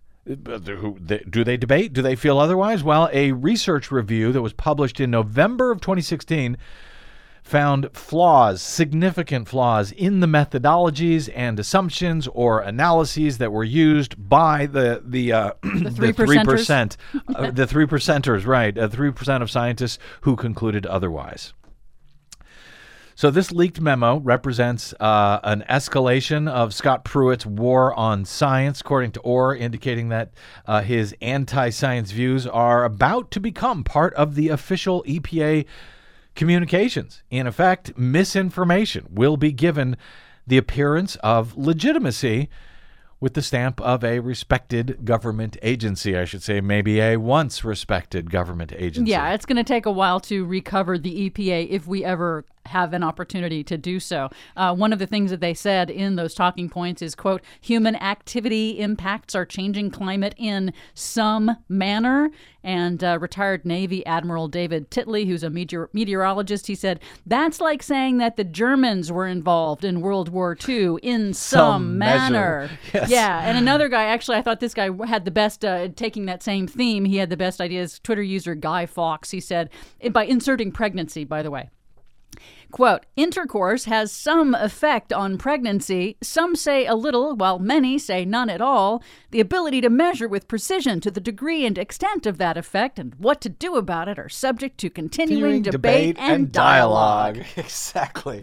Do they debate? Do they feel otherwise? Well, a research review that was published in November of twenty sixteen found flaws, significant flaws in the methodologies and assumptions or analyses that were used by the the uh, the three percent, uh, the three percenters, right? Uh, three percent of scientists who concluded otherwise. So this leaked memo represents uh, an escalation of Scott Pruitt's war on science, according to Orr, indicating that uh, his anti-science views are about to become part of the official E P A communications. In effect, misinformation will be given the appearance of legitimacy with the stamp of a respected government agency, I should say, maybe a once respected government agency. Yeah, it's going to take a while to recover the E P A if we ever have an opportunity to do so. Uh, one of the things that they said in those talking points is, quote, human activity impacts our changing climate in some manner. And uh, retired Navy Admiral David Titley, who's a meteor- meteorologist, he said, that's like saying that the Germans were involved in World War Two in some, Some manner. measure. Yes. Yeah, and another guy, actually, I thought this guy had the best, uh, taking that same theme, he had the best ideas. Twitter user Guy Fawkes, he said, by inserting pregnancy, by the way. Quote, intercourse has some effect on pregnancy. Some say a little, while many say none at all. The ability to measure with precision to the degree and extent of that effect and what to do about it are subject to continuing, debate, and, and dialogue. Exactly.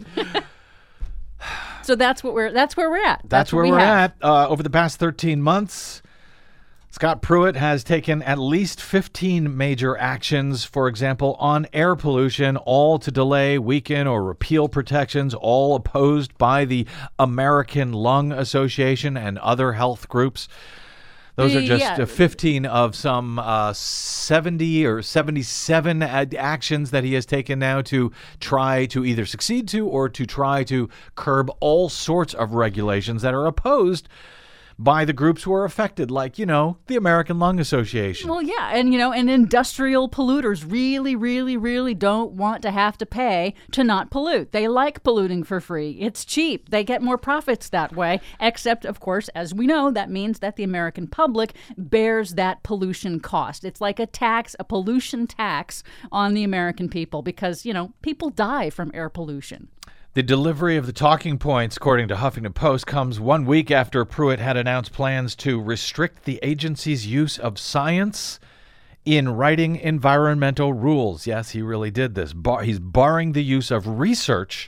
So that's what we're that's where we're at. That's, That's, what where we we're have. at. Uh, over the past thirteen months, Scott Pruitt has taken at least fifteen major actions, for example, on air pollution, all to delay, weaken, or repeal protections, all opposed by the American Lung Association and other health groups. Those The- are just yeah. uh, fifteen of some uh, seventy or seventy-seven ad- actions that he has taken now to try to either succeed to or to try to curb all sorts of regulations that are opposed by the groups who are affected, like, you know, the American Lung Association. Well, yeah, and you know, and industrial polluters really, really, really don't want to have to pay to not pollute. They like polluting for free. It's cheap. They get more profits that way, except, of course, as we know, that means that the American public bears that pollution cost. It's like a tax, a pollution tax on the American people because, you know, people die from air pollution. The delivery of the talking points, according to Huffington Post, comes one week after Pruitt had announced plans to restrict the agency's use of science in writing environmental rules. Yes, he really did this. Bar- he's barring the use of research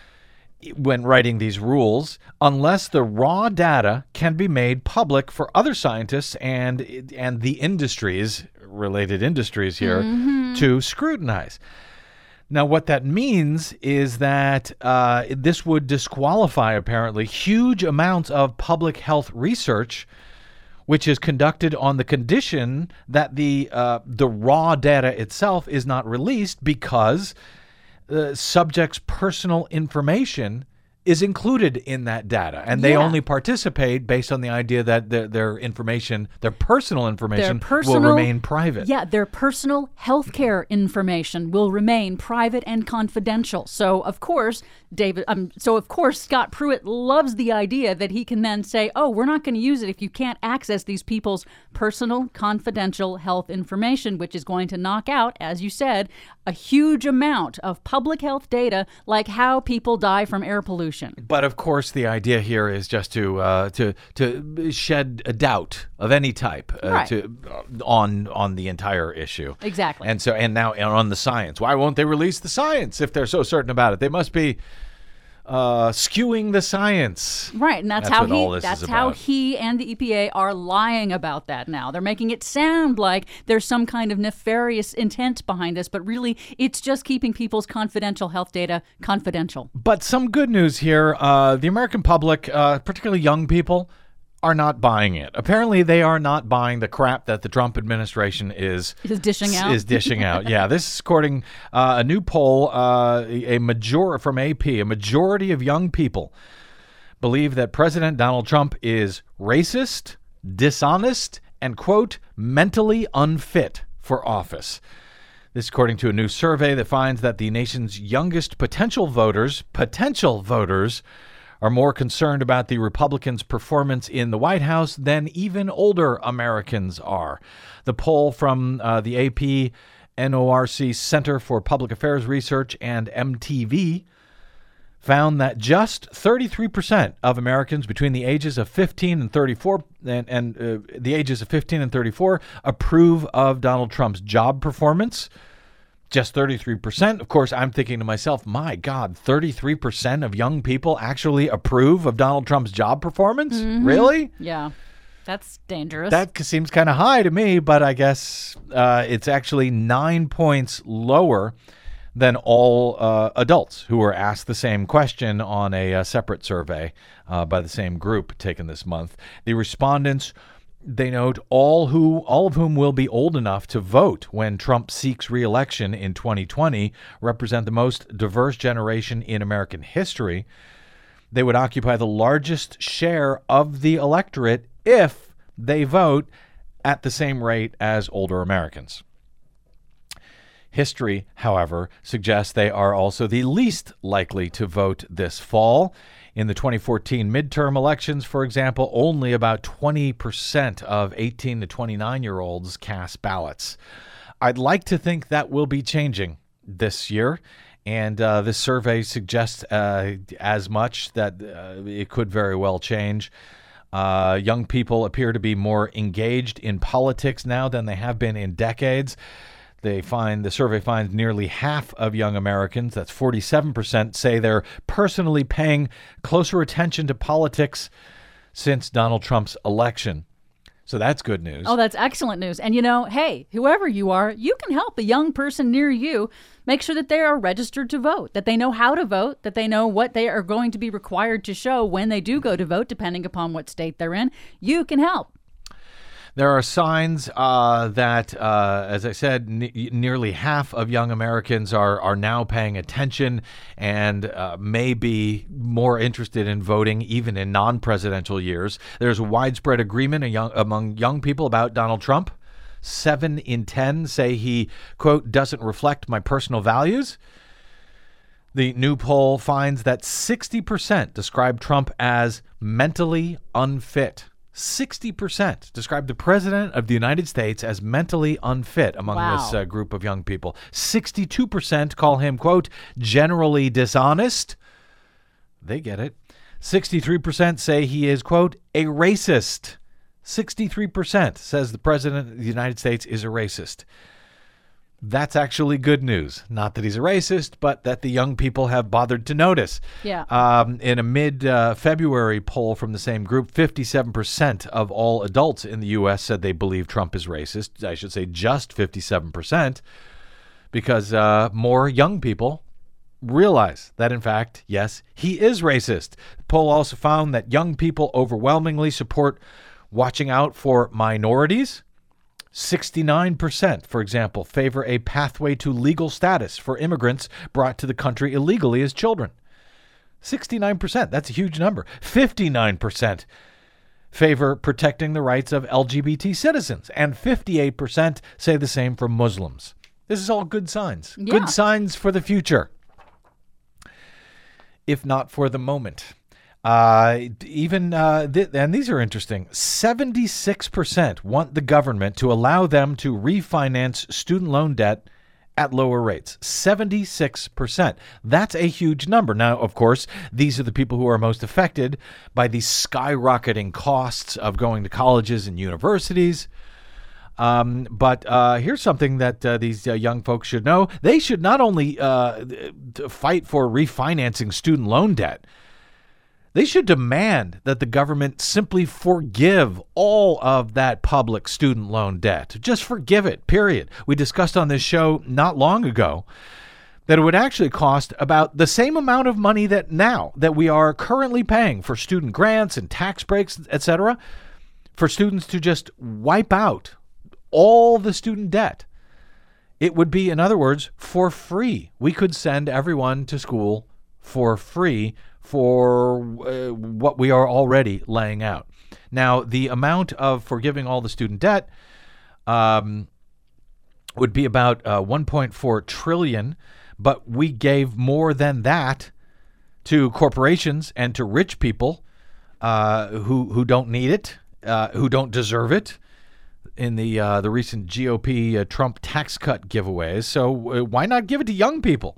when writing these rules unless the raw data can be made public for other scientists and and the industries, related industries here, mm-hmm. to scrutinize. Now, what that means is that uh, this would disqualify, apparently, huge amounts of public health research, which is conducted on the condition that the uh, the raw data itself is not released because the subject's personal information is included in that data, and they Yeah. only participate based on the idea that their, their information, their personal information, Their personal, will remain private. Yeah, their personal healthcare information will remain private and confidential. So, of course, David. Um, so, of course, Scott Pruitt loves the idea that he can then say, "Oh, we're not going to use it if you can't access these people's personal, confidential health information," which is going to knock out, as you said, a huge amount of public health data, like how people die from air pollution. But of course, the idea here is just to uh, to to shed a doubt of any type uh, Right. to uh, on on the entire issue. Exactly. And so, and now and on the science. Why won't they release the science if they're so certain about it? They must be uh, skewing the science. Right, and that's, That's how what all he this that's is how about. he and the E P A are lying about that now. They're making it sound like there's some kind of nefarious intent behind this, but really it's just keeping people's confidential health data confidential. But some good news here. Uh, the American public, uh, particularly young people, are not buying it. Apparently, they are not buying the crap that the Trump administration is Is dishing out? Is dishing out. Yeah, this is according uh, a new poll. Uh, a major from A P. A majority of young people believe that President Donald Trump is racist, dishonest, and quote mentally unfit for office. This, according to a new survey that finds that the nation's youngest potential voters, potential voters, are more concerned about the Republicans' performance in the White House than even older Americans are. The poll from uh, the A P N O R C Center for Public Affairs Research and M T V found that just thirty-three percent of Americans between the ages of fifteen and thirty-four and, and uh, the ages of fifteen and thirty-four approve of Donald Trump's job performance. Just thirty-three percent. Of course, I'm thinking to myself, my God, thirty-three percent of young people actually approve of Donald Trump's job performance? Mm-hmm. Really? Yeah. That's dangerous. That seems kind of high to me, but I guess uh, it's actually nine points lower than all uh, adults who were asked the same question on a, a separate survey uh, by the same group taken this month. The respondents, they note, all who all of whom will be old enough to vote when Trump seeks re-election in twenty twenty, represent the most diverse generation in American history. They would occupy the largest share of the electorate if they vote at the same rate as older Americans. History, however, suggests they are also the least likely to vote this fall. In the twenty fourteen midterm elections, for example, only about twenty percent of eighteen to twenty-nine-year-olds cast ballots. I'd like to think that will be changing this year, and uh, this survey suggests uh, as much, that uh, it could very well change. Uh, young people appear to be more engaged in politics now than they have been in decades. They find the survey finds nearly half of young Americans, that's forty-seven percent, say they're personally paying closer attention to politics since Donald Trump's election. So that's good news. Oh, that's excellent news. And, you know, hey, whoever you are, you can help a young person near you make sure that they are registered to vote, that they know how to vote, that they know what they are going to be required to show when they do go to vote, depending upon what state they're in. You can help. There are signs uh, that, uh, as I said, ne- nearly half of young Americans are are now paying attention and uh, may be more interested in voting even in non-presidential years. There's widespread agreement young, among young people about Donald Trump. Seven in ten say he, quote, doesn't reflect my personal values. The new poll finds that sixty percent describe Trump as mentally unfit. sixty percent describe the president of the United States as mentally unfit among Wow. this uh, group of young people. sixty-two percent call him, quote, generally dishonest. They get it. sixty-three percent say he is, quote, a racist. sixty-three percent says the president of the United States is a racist. That's actually good news. Not that he's a racist, but that the young people have bothered to notice. Yeah. Um, in a mid-February uh, poll from the same group, fifty-seven percent of all adults in the U S said they believe Trump is racist. I should say just fifty-seven percent, because uh, more young people realize that, in fact, yes, he is racist. The poll also found that young people overwhelmingly support watching out for minorities. sixty-nine percent, for example, favor a pathway to legal status for immigrants brought to the country illegally as children. sixty-nine percent, that's a huge number. fifty-nine percent favor protecting the rights of L G B T citizens, and fifty-eight percent say the same for Muslims. This is all good signs. Yeah. Good signs for the future, if not for the moment. Uh, even, uh, th- and these are interesting, seventy-six percent want the government to allow them to refinance student loan debt at lower rates. seventy-six percent. That's a huge number. Now, of course, these are the people who are most affected by the skyrocketing costs of going to colleges and universities. Um, but uh, here's something that uh, these uh, young folks should know. They should not only uh, fight for refinancing student loan debt, they should demand that the government simply forgive all of that public student loan debt. Just forgive it, period. We discussed on this show not long ago that it would actually cost about the same amount of money that now that we are currently paying for student grants and tax breaks, et cetera, for students to just wipe out all the student debt. It would be, in other words, for free. We could send everyone to school for free for uh, what we are already laying out. Now, the amount of forgiving all the student debt um, would be about uh, one point four trillion dollars, but we gave more than that to corporations and to rich people uh, who who don't need it, uh, who don't deserve it. in the uh, the recent G O P uh, Trump tax cut giveaways. So uh, why not give it to young people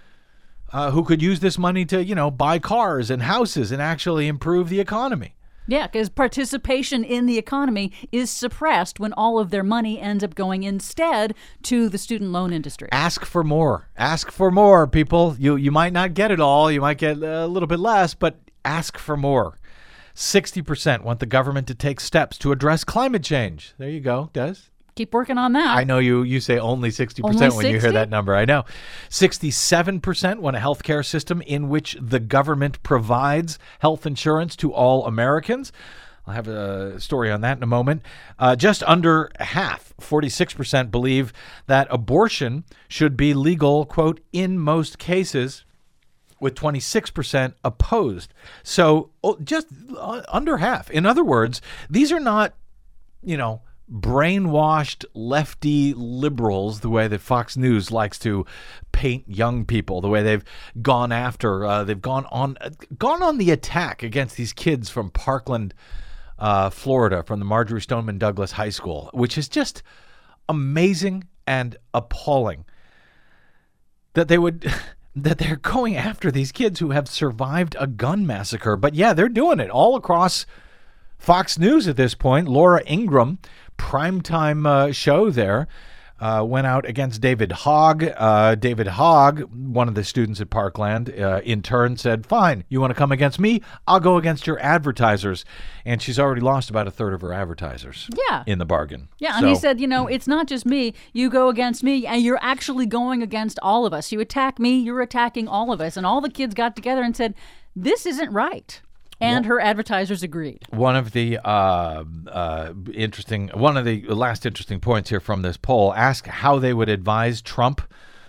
uh, who could use this money to, you know, buy cars and houses and actually improve the economy? Yeah, because participation in the economy is suppressed when all of their money ends up going instead to the student loan industry. Ask for more. Ask for more, people. You you might not get it all. You might get a little bit less, but ask for more. sixty percent want the government to take steps to address climate change. There you go, Des. Keep working on that. I know you you say only sixty percent Only when you hear sixty? that number. I know. sixty-seven percent want a health care system in which the government provides health insurance to all Americans. I'll have a story on that in a moment. Uh, just under half, forty-six percent, believe that abortion should be legal, quote, in most cases, with twenty-six percent opposed. So oh, just uh, under half. In other words, these are not, you know, brainwashed lefty liberals the way that Fox News likes to paint young people, the way they've gone after, uh, they've gone on, uh, gone on the attack against these kids from Parkland, uh, Florida, from the Marjorie Stoneman Douglas High School, which is just amazing and appalling that they would... that they're going after these kids who have survived a gun massacre. But yeah, they're doing it all across Fox News at this point. Laura Ingraham, primetime uh, show there, uh, went out against David Hogg. Uh, David Hogg, one of the students at Parkland, uh, in turn said, fine, you want to come against me? I'll go against your advertisers. And she's already lost about a third of her advertisers Yeah. in the bargain. Yeah, and So- he said, you know, it's not just me. You go against me, and you're actually going against all of us. You attack me, you're attacking all of us. And all the kids got together and said, this isn't right. And her advertisers agreed. One of the uh, uh, interesting, one of the last interesting points here from this poll, ask how they would advise Trump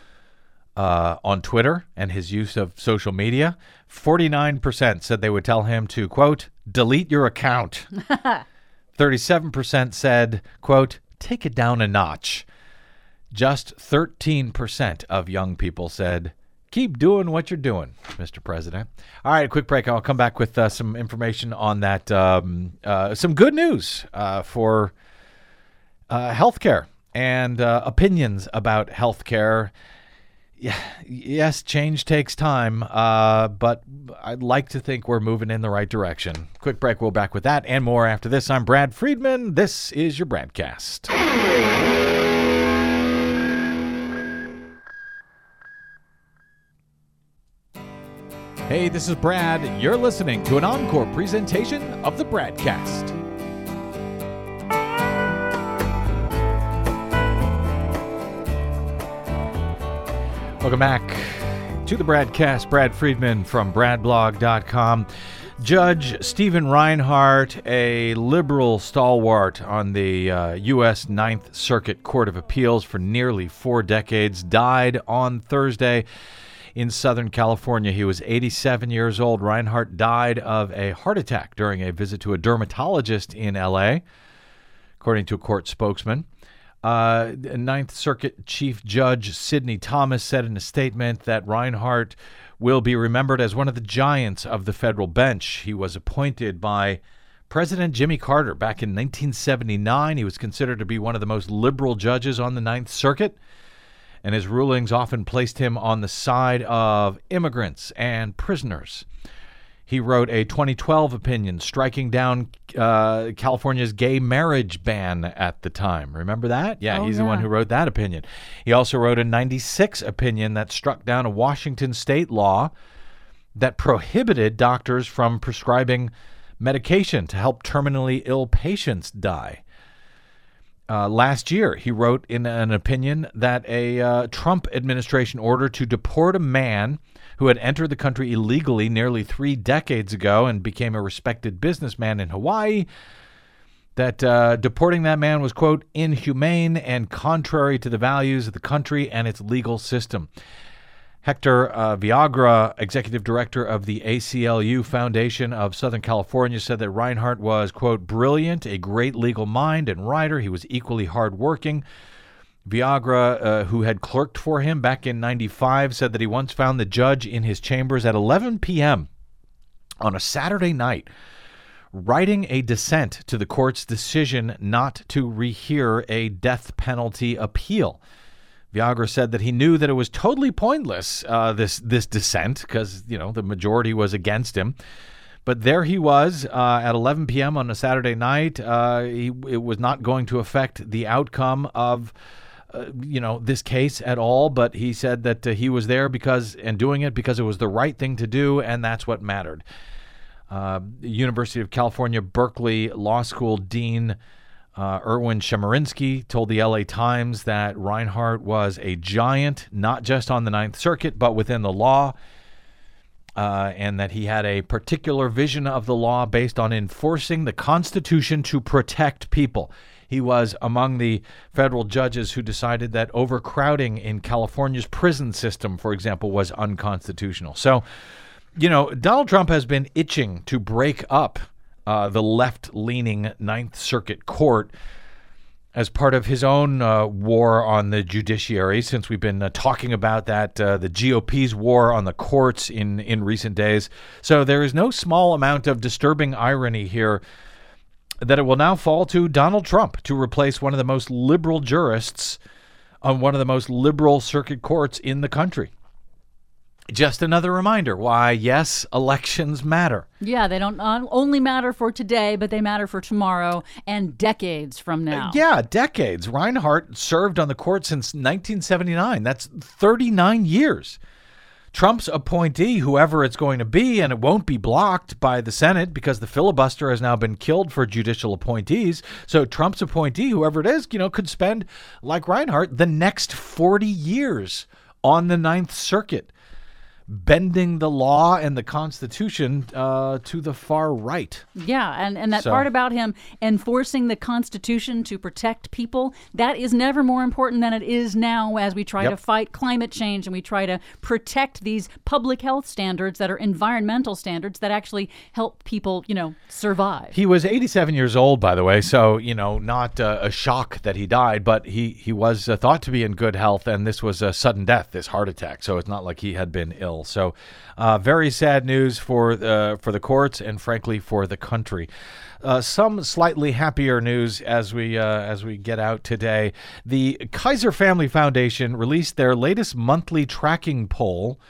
uh, on Twitter and his use of social media. forty-nine percent said they would tell him to, quote, delete your account. thirty-seven percent said, quote, take it down a notch. Just thirteen percent of young people said, keep doing what you're doing, Mister President. All right, a quick break. I'll come back with uh, some information on that. Um, uh, some good news uh, for uh, healthcare and uh, opinions about healthcare. Yeah, yes, change takes time, uh, but I'd like to think we're moving in the right direction. Quick break. We'll be back with that and more after this. I'm Brad Friedman. This is your Bradcast. Hey, this is Brad. You're listening to an encore presentation of the Bradcast. Welcome back to the Bradcast. Brad Friedman from brad blog dot com. Judge Stephen Reinhart, a liberal stalwart on the uh, U S Ninth Circuit Court of Appeals for nearly four decades, died on Thursday in Southern California. He was eighty-seven years old. Reinhart died of a heart attack during a visit to a dermatologist in L A, according to a court spokesman. Uh, Ninth Circuit Chief Judge Sidney Thomas said in a statement that Reinhart will be remembered as one of the giants of the federal bench. He was appointed by President Jimmy Carter back in nineteen seventy-nine. He was considered to be one of the most liberal judges on the Ninth Circuit, and his rulings often placed him on the side of immigrants and prisoners. He wrote a twenty twelve opinion striking down uh, California's gay marriage ban at the time. Remember that? Yeah, Oh, he's yeah. the one who wrote that opinion. He also wrote a ninety-six opinion that struck down a Washington state law that prohibited doctors from prescribing medication to help terminally ill patients die. Uh, last year, he wrote in an opinion that a uh, Trump administration order to deport a man who had entered the country illegally nearly three decades ago and became a respected businessman in Hawaii, that uh, deporting that man was, quote, inhumane and contrary to the values of the country and its legal system. Hector uh, Viagra, executive director of the A C L U Foundation of Southern California, said that Reinhart was, quote, brilliant, a great legal mind and writer. He was equally hardworking. Viagra, uh, who had clerked for him back in ninety-five, said that he once found the judge in his chambers at eleven p.m. on a Saturday night, writing a dissent to the court's decision not to rehear a death penalty appeal. Viagra said that he knew that it was totally pointless, uh, this this dissent, because, you know, the majority was against him. But there he was uh, at eleven p.m. on a Saturday night. Uh, he, it was not going to affect the outcome of, uh, you know, this case at all. But he said that uh, he was there because and doing it because it was the right thing to do, and that's what mattered. Uh, University of California, Berkeley Law School Dean uh, Erwin Chemerinsky told the L A Times that Reinhart was a giant, not just on the Ninth Circuit, but within the law. Uh, and that he had a particular vision of the law based on enforcing the Constitution to protect people. He was among the federal judges who decided that overcrowding in California's prison system, for example, was unconstitutional. So, you know, Donald Trump has been itching to break up uh, the left-leaning Ninth Circuit Court as part of his own uh, war on the judiciary, since we've been uh, talking about that, uh, the G O P's war on the courts in, in recent days. So there is no small amount of disturbing irony here that it will now fall to Donald Trump to replace one of the most liberal jurists on one of the most liberal circuit courts in the country. Just another reminder why, yes, elections matter. Yeah, they don't uh, only matter for today, but they matter for tomorrow and decades from now. Uh, yeah, decades. Reinhart served on the court since nineteen seventy-nine. That's thirty-nine years. Trump's appointee, whoever it's going to be, and it won't be blocked by the Senate because the filibuster has now been killed for judicial appointees. So Trump's appointee, whoever it is, you know, could spend, like Reinhart, the next forty years on the Ninth Circuit, bending the law and the Constitution uh, to the far right. Yeah, and, and that So- part about him enforcing the Constitution to protect people, that is never more important than it is now as we try Yep. to fight climate change and we try to protect these public health standards that are environmental standards that actually help people, you know, survive. He was eighty-seven years old, by the way, so, you know, not uh, a shock that he died, but he, he was uh, thought to be in good health, and this was a sudden death, this heart attack, so it's not like he had been ill. So uh, very sad news for, uh, for the courts and, frankly, for the country. Uh, some slightly happier news as we uh, as we get out today. The Kaiser Family Foundation released their latest monthly tracking poll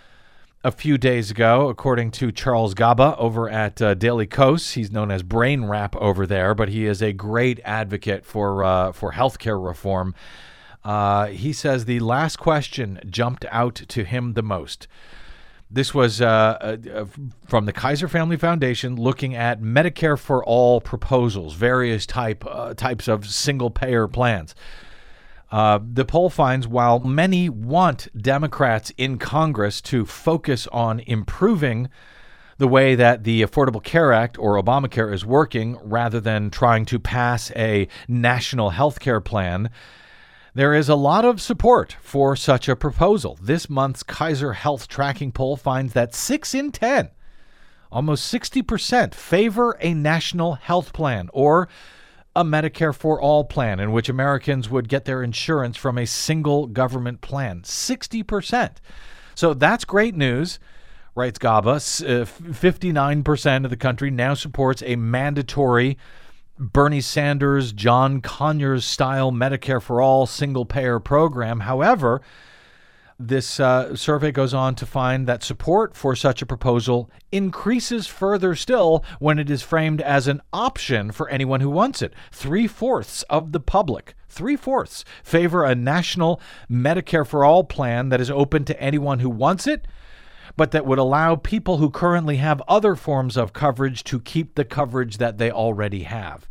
a few days ago, according to Charles Gaba over at uh, Daily Kos. He's known as Brain Wrap over there, but he is a great advocate for uh, for healthcare reform. Uh, he says the last question jumped out to him the most. This was uh, uh, from the Kaiser Family Foundation looking at Medicare for All proposals, various type uh, types of single-payer plans. Uh, the poll finds while many want Democrats in Congress to focus on improving the way that the Affordable Care Act, or Obamacare, is working rather than trying to pass a national health care plan, there is a lot of support for such a proposal. This month's Kaiser Health Tracking Poll finds that six in ten, almost sixty percent, favor a national health plan or a Medicare for All plan in which Americans would get their insurance from a single government plan. sixty percent. So that's great news, writes Gaba. Uh, fifty-nine percent of the country now supports a mandatory Bernie Sanders, John Conyers style Medicare for All single-payer program. However, this uh, survey goes on to find that support for such a proposal increases further still when it is framed as an option for anyone who wants it. Three-fourths of the public, three-fourths, favor a national Medicare for All plan that is open to anyone who wants it, but that would allow people who currently have other forms of coverage to keep the coverage that they already have.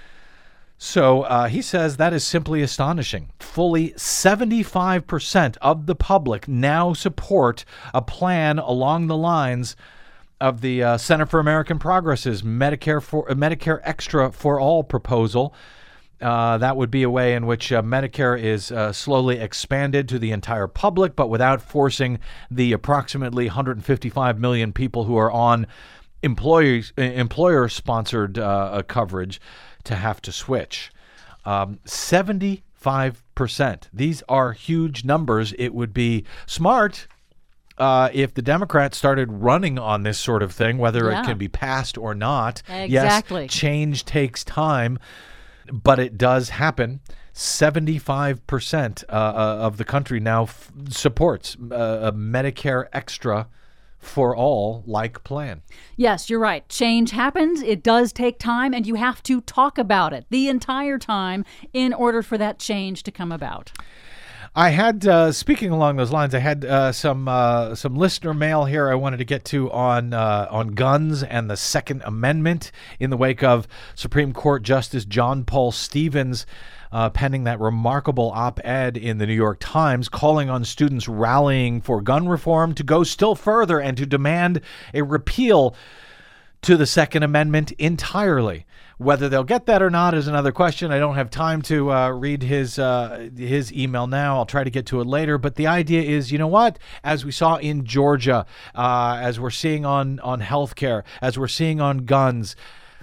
So uh, he says that is simply astonishing. Fully seventy-five percent of the public now support a plan along the lines of the uh, Center for American Progress's Medicare for uh, Medicare Extra for All proposal. Uh, that would be a way in which uh, Medicare is uh, slowly expanded to the entire public, but without forcing the approximately one hundred fifty-five million people who are on employees, employer-sponsored uh, coverage to have to switch. Um, seventy-five percent. These are huge numbers. It would be smart uh, if the Democrats started running on this sort of thing, whether Yeah. it can be passed or not. Exactly. Yes, change takes time, but it does happen. seventy-five percent uh, of the country now f- supports uh, a Medicare Extra for all like plan. Yes, you're right. Change happens. It does take time, and you have to talk about it the entire time in order for that change to come about. I had, uh, speaking along those lines, I had uh, some uh, some listener mail here I wanted to get to on uh, on guns and the Second Amendment in the wake of Supreme Court Justice John Paul Stevens uh, penning that remarkable op-ed in the New York Times calling on students rallying for gun reform to go still further and to demand a repeal to the Second Amendment entirely. Whether they'll get that or not is another question. I don't have time to uh, read his uh, his email now. I'll try to get to it later. But the idea is, you know what? As we saw in Georgia, uh, as we're seeing on, on healthcare, as we're seeing on guns,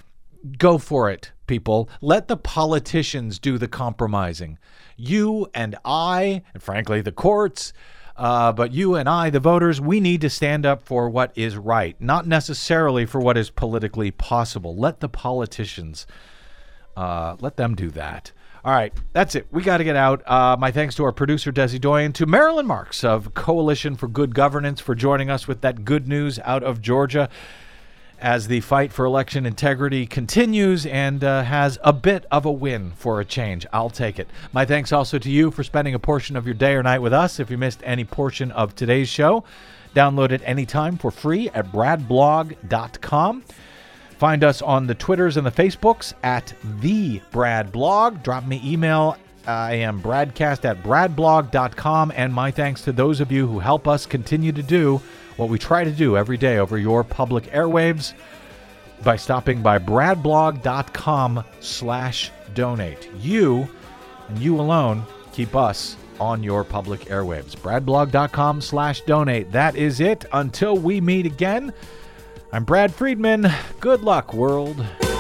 go for it, people. Let the politicians do the compromising. You and I, and frankly, the courts, Uh, but you and I, the voters, we need to stand up for what is right, not necessarily for what is politically possible. Let the politicians, uh, let them do that. All right, that's it. We got to get out. Uh, my thanks to our producer, Desi Doyen, to Marilyn Marks of Coalition for Good Governance for joining us with that good news out of Georgia as the fight for election integrity continues and uh, has a bit of a win for a change. I'll take it. My thanks also to you for spending a portion of your day or night with us. If you missed any portion of today's show, download it anytime for free at brad blog dot com. Find us on the Twitters and the Facebooks at the Brad Blog. Drop me email. I am bradcast at brad blog dot com. And my thanks to those of you who help us continue to do what we try to do every day over your public airwaves by stopping by brad blog dot com slash donate. You, and you alone, keep us on your public airwaves. brad blog dot com slash donate. That is it. Until we meet again, I'm Brad Friedman. Good luck, world.